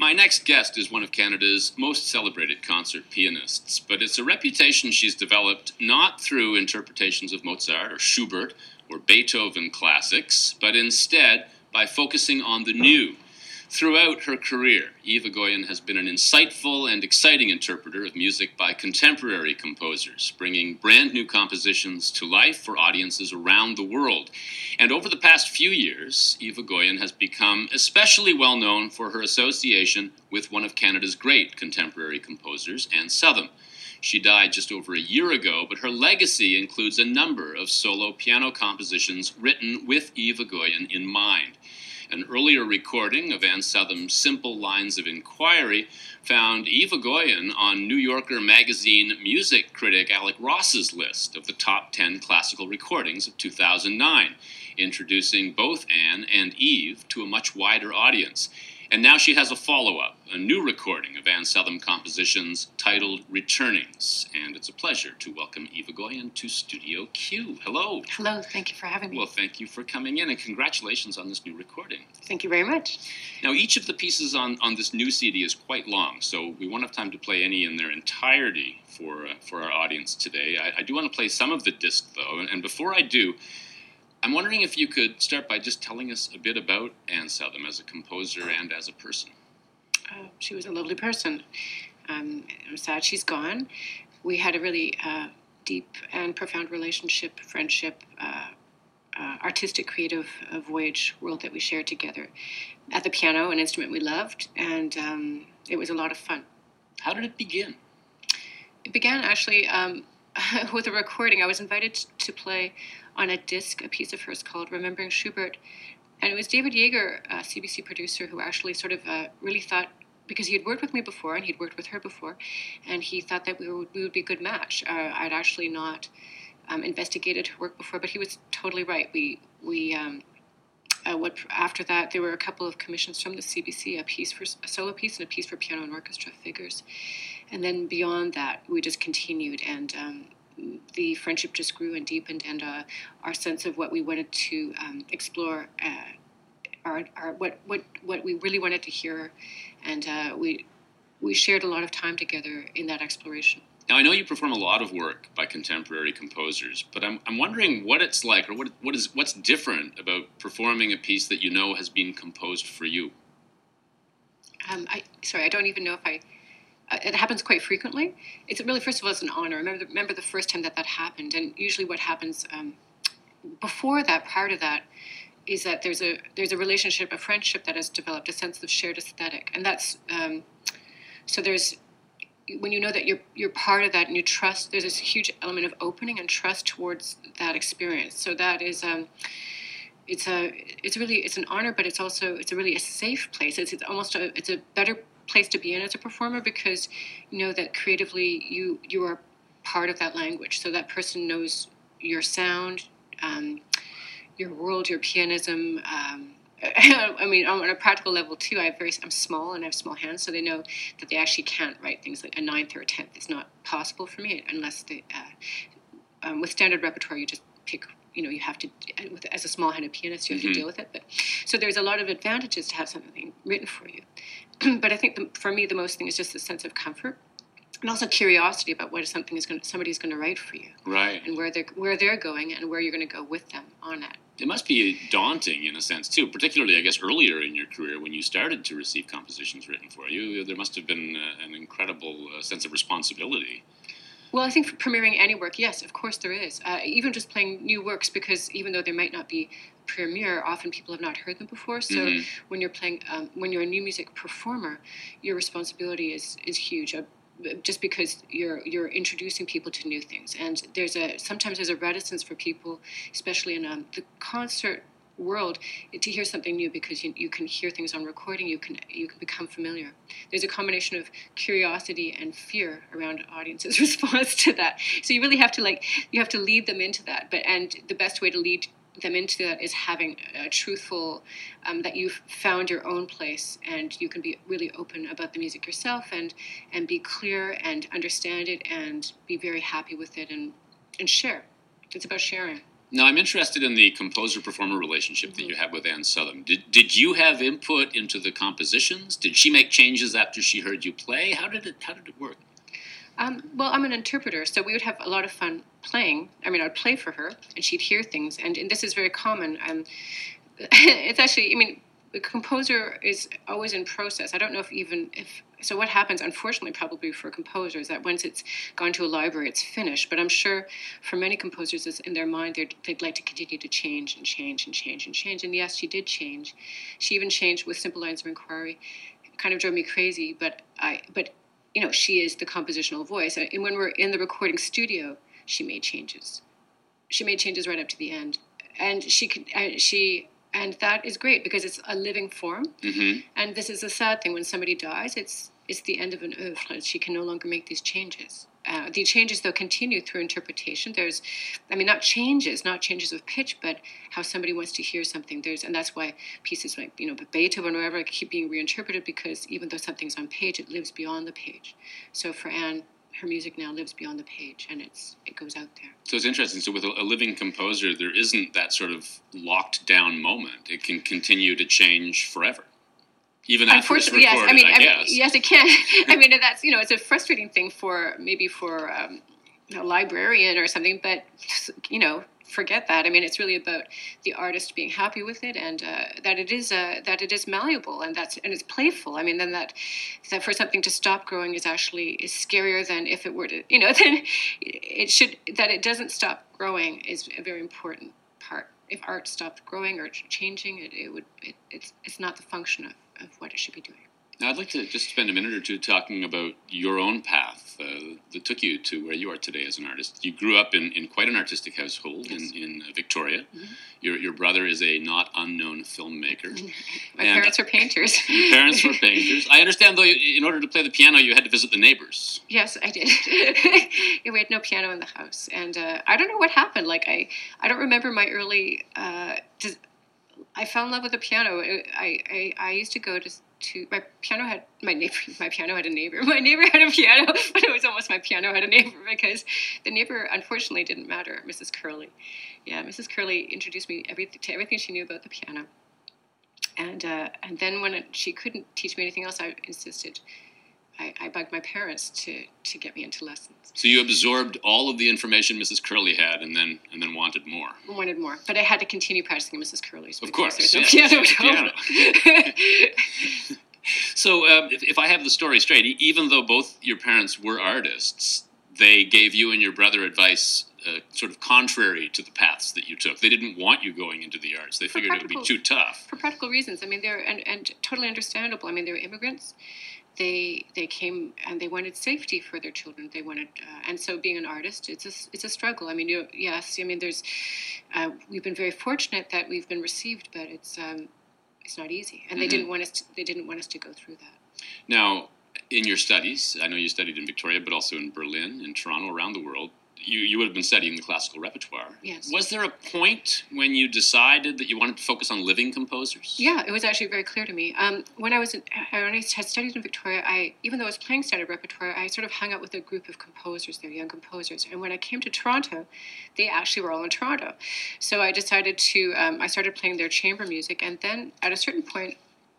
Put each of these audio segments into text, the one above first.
My next guest is one of Canada's most celebrated concert pianists, but it's a reputation she's developed not through interpretations of Mozart or Schubert or Beethoven classics, but instead by focusing on the new. Throughout her career, Eva Goyen has been an insightful and exciting interpreter of music by contemporary composers, bringing brand new compositions to life for audiences around the world. And over the past few years, Eva Goyen has become especially well known for her association with one of Canada's great contemporary composers, Anne Southam. She died just over a year ago, but her legacy includes a number of solo piano compositions written with Eva Goyen in mind. An earlier recording of Anne Southam's Simple Lines of Inquiry found Eva Goyen on New Yorker magazine music critic Alec Ross's list of the top 10 classical recordings of 2009, introducing both Anne and Eve to a much wider audience. And now she has a follow-up, a new recording of Anne Southam compositions titled Returnings. And it's a pleasure to welcome Eva Goyen to Studio Q. Hello. Hello, thank you for having me. Well, thank you for coming in, and congratulations on this new recording. Thank you very much. Now, each of the pieces on this new CD is quite long, so we won't have time to play any in their entirety for our audience today. I do want to play some of the disc, though, and before I do, I'm wondering if you could start by just telling us a bit about Anne Southam as a composer and as a person. She was a lovely person. I'm sad she's gone. We had a really deep and profound relationship, friendship, artistic, creative voyage world that we shared together at the piano, an instrument we loved, and it was a lot of fun. How did it begin? It began actually with a recording. I was invited to play on a disc a piece of hers called Remembering Schubert. And it was David Yeager, a CBC producer, who actually sort of really thought, because he had worked with me before and he'd worked with her before, and he thought that we would be a good match. I'd actually not investigated her work before, but he was totally right. After that, there were a couple of commissions from the CBC, a solo piece and a piece for piano and orchestra figures. And then beyond that, we just continued, and the friendship just grew and deepened, and our sense of what we wanted to explore, what we really wanted to hear, and we shared a lot of time together in that exploration. Now, I know you perform a lot of work by contemporary composers, but I'm wondering what it's like, or what's different about performing a piece that you know has been composed for you. I don't even know if it happens quite frequently. It's really, first of all, it's an honor. Remember the first time that happened, and usually what happens before that, prior to that, is that there's a relationship, a friendship that has developed, a sense of shared aesthetic, and that's so there's, when you know that you're part of that and you trust, there's this huge element of opening and trust towards that experience. So that is it's an honor, but it's really a safe place. It's a better place to be in as a performer, because you know that creatively you are part of that language. So that person knows your sound, your world, your pianism. I mean, on a practical level too, I'm small and I have small hands, so they know that they actually can't write things like a ninth or a tenth. It's not possible for me unless they, with standard repertoire, you just pick. You have to, as a small-handed pianist, you have to deal with it. But so there's a lot of advantages to have something written for you. But I think for me, the most thing is just the sense of comfort, and also curiosity about what somebody's going to write for you, right? And where they're going and where you're going to go with them on that. It must be daunting in a sense too, particularly I guess earlier in your career when you started to receive compositions written for you. There must have been an incredible sense of responsibility. Well, I think for premiering any work, yes, of course there is. Even just playing new works, because even though there might not be premiere, often people have not heard them before. So when you're playing, when you're a new music performer, your responsibility is huge. Just because you're introducing people to new things, and sometimes there's a reticence for people, especially in the concert world, to hear something new, because you can hear things on recording, you can become familiar. There's a combination of curiosity and fear around audience's response to that. So you really have to lead them into that. And the best way to lead them into that is having a truthful, that you've found your own place, and you can be really open about the music yourself, and be clear and understand it and be very happy with it, and share. It's about sharing. Now, I'm interested in the composer-performer relationship that you have with Anne Southam. Did you have input into the compositions? Did she make changes after she heard you play? How did it work? Well, I'm an interpreter, so we would have a lot of fun playing. I mean, I'd play for her, and she'd hear things, and this is very common. It's actually, I mean, the composer is always in process. I don't know if so. What happens, unfortunately, probably for composers, that once it's gone to a library, it's finished. But I'm sure for many composers, it's in their mind they'd like to continue to change and change and change and change. And yes, she did change. She even changed with Simple Lines of Inquiry. It kind of drove me crazy, but you know, she is the compositional voice. And when we're in the recording studio, she made changes. She made changes right up to the end, and and that is great because it's a living form. Mm-hmm. And this is a sad thing when somebody dies. It's the end of an oeuvre. She can no longer make these changes. The changes, though, continue through interpretation. There's, I mean, not changes of pitch, but how somebody wants to hear something. And that's why pieces like, you know, Beethoven or whatever keep being reinterpreted, because even though something's on page, it lives beyond the page. So for Anne, her music now lives beyond the page, and it goes out there. So it's interesting. So with a living composer, there isn't that sort of locked down moment. It can continue to change forever. Even after it's recorded, yes. I mean, guess. Yes, it can. I mean, that's, you know, it's a frustrating thing for a librarian or something, but, you know, forget that. I mean, it's really about the artist being happy with it, and that it is malleable, and it's playful. I mean, then that for something to stop growing is scarier than if it were to, you know, then that it doesn't stop growing is a very important part. If art stopped growing or changing, it's not the function of what it should be doing. Now, I'd like to just spend a minute or two talking about your own path that took you to where you are today as an artist. You grew up in quite an artistic household. Yes. in Victoria. Mm-hmm. Your brother is a not unknown filmmaker. My parents were painters. Your parents were painters. I understand, though, in order to play the piano, you had to visit the neighbors. Yes, I did. We had no piano in the house. And I don't know what happened. Like, I don't remember my early... I fell in love with the piano. I used to go to my piano had a neighbor. My neighbor had a piano, but it was almost my piano had a neighbor, because the neighbor unfortunately didn't matter. Mrs. Curley, Mrs. Curley introduced me to everything she knew about the piano, and then when she couldn't teach me anything else, I insisted. I bugged my parents to get me into lessons. So you absorbed all of the information Mrs. Curley had, and then wanted more. Wanted more, but I had to continue practicing Mrs. Curley's. Of course, there's no piano at home. So if I have the story straight, even though both your parents were artists, they gave you and your brother advice sort of contrary to the paths that you took. They didn't want you going into the arts. They figured it would be too tough. For practical reasons. I mean, they're and totally understandable. I mean, they were immigrants. They came and they wanted safety for their children. They wanted, and so being an artist, it's a struggle. I mean, yes. I mean, we've been very fortunate that we've been received, but it's not easy, and they didn't want us to go through that. Now, in your studies, I know you studied in Victoria, but also in Berlin, in Toronto, around the world. You would have been studying the classical repertoire. Yes. Was there a point when you decided that you wanted to focus on living composers? Yeah, it was actually very clear to me. When I had studied in Victoria, even though I was playing standard repertoire, I sort of hung out with a group of composers, they're young composers. And when I came to Toronto, they actually were all in Toronto. So I decided I started playing their chamber music. And then at a certain point,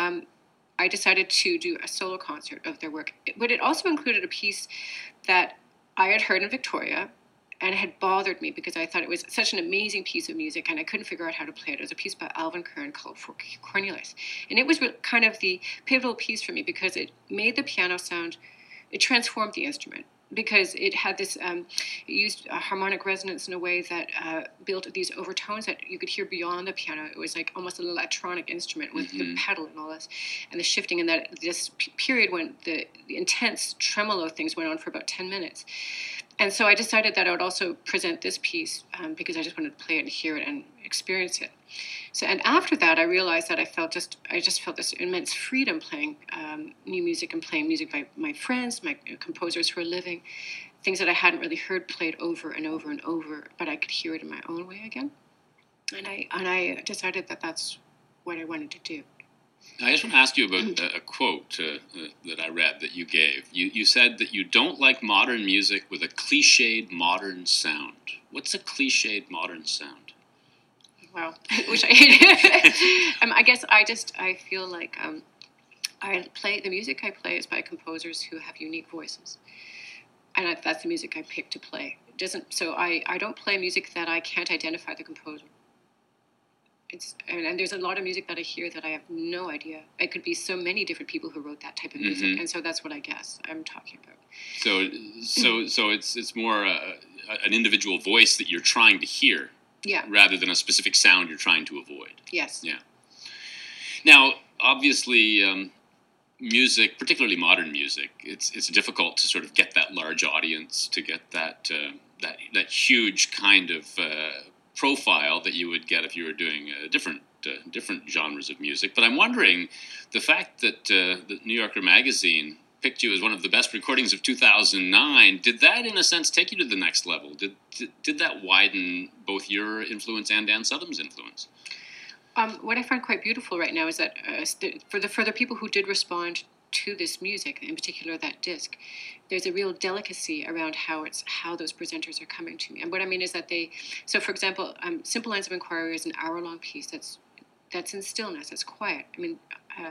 I decided to do a solo concert of their work. But it also included a piece that I had heard in Victoria, and it had bothered me because I thought it was such an amazing piece of music, and I couldn't figure out how to play it. It was a piece by Alvin Kern called For Cornelius. And it was kind of the pivotal piece for me because it made the piano sound, it transformed the instrument. Because it had this, it used harmonic resonance in a way that built these overtones that you could hear beyond the piano. It was like almost an electronic instrument with the pedal and all this, and the shifting. And that this period when the intense tremolo things went on for about 10 minutes. And so I decided that I would also present this piece because I just wanted to play it and hear it and experience it. So, and after that, I realized that I just felt this immense freedom playing new music and playing music by my friends, my composers who are living, things that I hadn't really heard played over and over and over, but I could hear it in my own way again. And I decided that that's what I wanted to do. I just want to ask you about a quote that I read that you gave. You said that you don't like modern music with a cliched modern sound. What's a cliched modern sound? Wow, I wish I hated. I guess I feel like the music I play is by composers who have unique voices, and that's the music I pick to play. It doesn't so I don't play music that I can't identify the composer. And there's a lot of music that I hear that I have no idea. It could be so many different people who wrote that type of music, and so that's what I guess I'm talking about. So it's more an individual voice that you're trying to hear, rather than a specific sound you're trying to avoid. Yes. Yeah. Now, obviously, music, particularly modern music, it's difficult to sort of get that large audience, to get that huge kind of profile that you would get if you were doing different genres of music. But I'm wondering, the fact that the New Yorker magazine picked you as one of the best recordings of 2009, did that in a sense take you to the next level? Did that widen both your influence and Dan Southern's influence? What I find quite beautiful right now is that for the people who did respond to this music, in particular that disc, there's a real delicacy around how those presenters are coming to me. And what I mean is that for example, Simple Lines of Inquiry is an hour-long piece that's in stillness, it's quiet. I mean,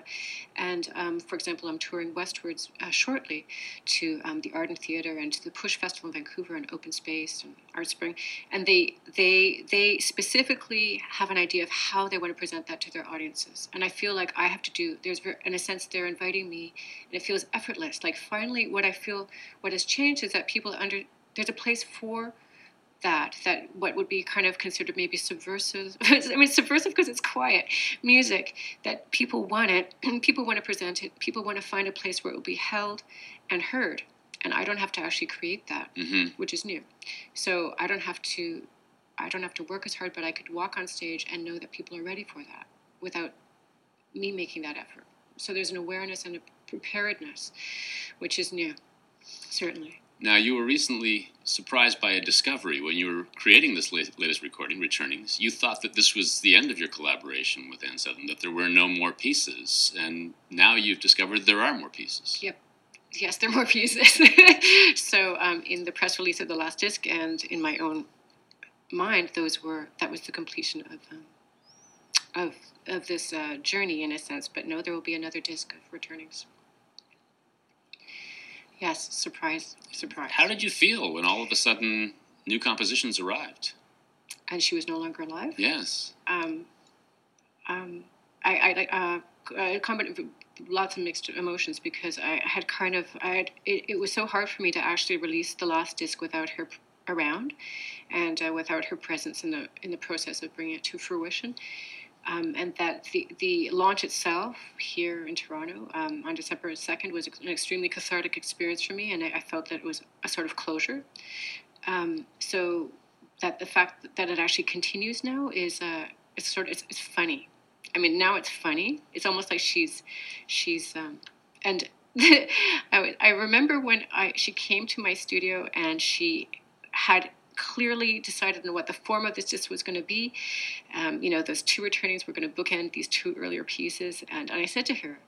for example, I'm touring westwards shortly to the Arden Theatre and to the Push Festival in Vancouver and Open Space and Art Spring, and they specifically have an idea of how they want to present that to their audiences. And I feel like I have to do. In a sense, they're inviting me, and it feels effortless. Like finally, what has changed is that there's a place for that what would be kind of considered maybe subversive. I mean, subversive because it's quiet music, that people want it, people want to present it, people want to find a place where it will be held and heard, and I don't have to actually create that, which is new. So I don't have to work as hard, but I could walk on stage and know that people are ready for that without me making that effort. So there's an awareness and a preparedness, which is new, certainly. Now, you were recently surprised by a discovery when you were creating this latest recording, Returnings. You thought that this was the end of your collaboration with Dan Southern, that there were no more pieces, and now you've discovered there are more pieces. Yep. Yes, there are more pieces. So in the press release of the last disc and in my own mind, that was the completion of this journey in a sense. But no, there will be another disc of Returnings. Yes, surprise. How did you feel when all of a sudden new compositions arrived? And she was no longer alive? Yes. I commented lots of mixed emotions because it was so hard for me to actually release the last disc without her around, and without her presence in the process of bringing it to fruition. And that the launch itself here in Toronto on December 2nd was an extremely cathartic experience for me, and I felt that it was a sort of closure. So that the fact that it actually continues now is it's funny. I mean, now it's funny. It's almost like she's and I remember when she came to my studio and she had clearly decided on what the form of this disc was going to be. Those two returnings were going to bookend these two earlier pieces, and I said to her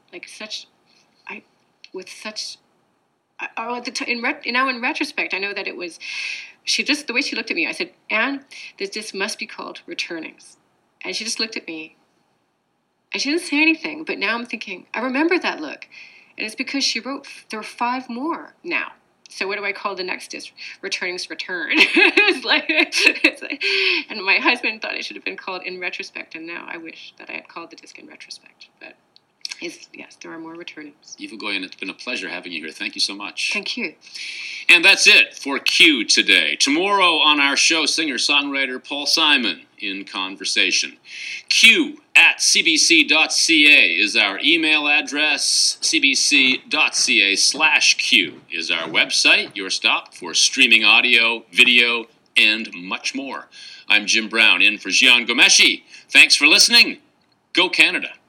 now in retrospect, I know that it was the way she looked at me. I said, "Anne, this disc must be called Returnings," and she just looked at me, and she didn't say anything. But now I'm thinking, I remember that look, and it's because she wrote. There are 5 more now. So what do I call the next disc? Returnings Return. it's like, and my husband thought it should have been called In Retrospect, and now I wish that I had called the disc In Retrospect. But yes, there are more returnings. Eva Goyen, it's been a pleasure having you here. Thank you so much. Thank you. And that's it for Q today. Tomorrow on our show, singer-songwriter Paul Simon in conversation. Q@cbc.ca is our email address. cbc.ca/Q is our website, your stop for streaming audio, video, and much more. I'm Jim Brown, in for Jian Ghomeshi. Thanks for listening. Go Canada.